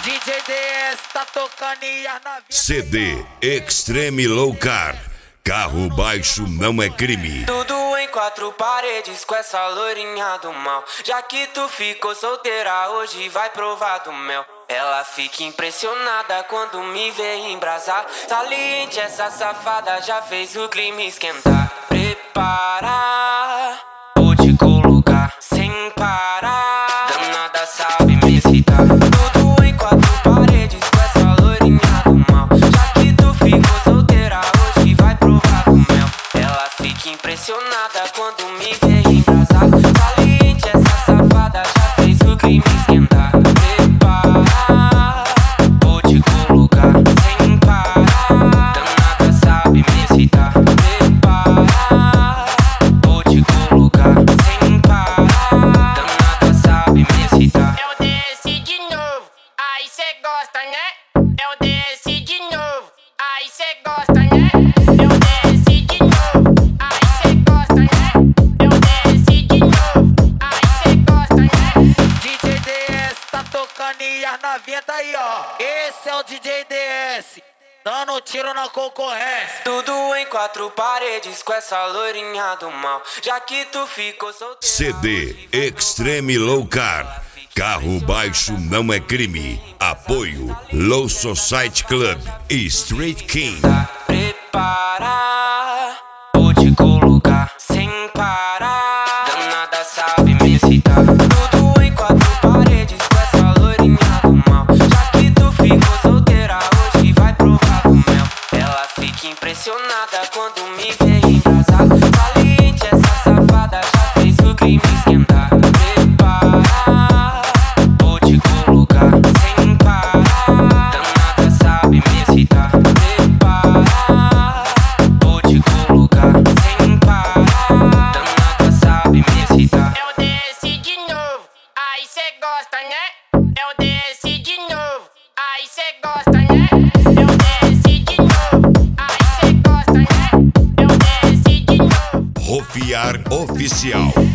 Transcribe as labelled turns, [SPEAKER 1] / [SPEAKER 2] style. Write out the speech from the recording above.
[SPEAKER 1] DJ DS tá tocando e as na vida.
[SPEAKER 2] CD Extreme Low Car. Carro baixo não é crime.
[SPEAKER 3] Tudo em quatro paredes com essa loirinha do mal. Já que tu ficou solteira, hoje vai provar do mel. Ela fica impressionada quando me vê embrasar. Saliente, essa safada já fez o clima esquentar. Prepara, vou te colocar sem parar. Danada sabe me excitar. Tudo em quatro paredes com essa loirinha do mal. Já que tu ficou solteira, hoje vai provar do mel. Ela fica impressionada quando me vê embrasar. Saliente, essa safada já fez o clima esquentar. Prepara, vou te colocar sem parar. Danada sabe me excitar. Prepara, vou te colocar sem parar. Danada sabe me excitar.
[SPEAKER 4] Eu desci de novo, aí cê gosta, né? Eu desci de novo, aí cê gosta, né? Eu desci de novo, aí cê gosta, né? Eu desci de novo, aí cê gosta, né?
[SPEAKER 1] DJ DS tá tocando e as na vida aí, ó. Esse é o DJ DS, dando tiro na concorrência.
[SPEAKER 3] Tudo em quatro paredes com essa loirinha do mal. Já que tu ficou solteira.
[SPEAKER 2] CD Extreme Low Car. Carro baixo não é crime. Apoio Low Society Club e Street King.
[SPEAKER 3] Prepara, vou te colocar sem parar. Danada sabe me excitar. Tudo em quatro paredes com essa loirinha do mal. Já que tu ficou solteira, hoje vai provar do mel. Ela fica impressionada quando me vê embrasar. Saliente, essa safada já fez o clima esquentar. Prepara, vou te colocar sem parar. Danada sabe me excitar. Prepara, vou te colocar sem parar. Danada sabe me excitar.
[SPEAKER 4] Eu desci de novo, aí cê gosta, né? Eu desci de novo, aí cê gosta, né? Eu desci de novo, aí cê gosta, né? Eu desci de novo.
[SPEAKER 2] Rofiar Oficial.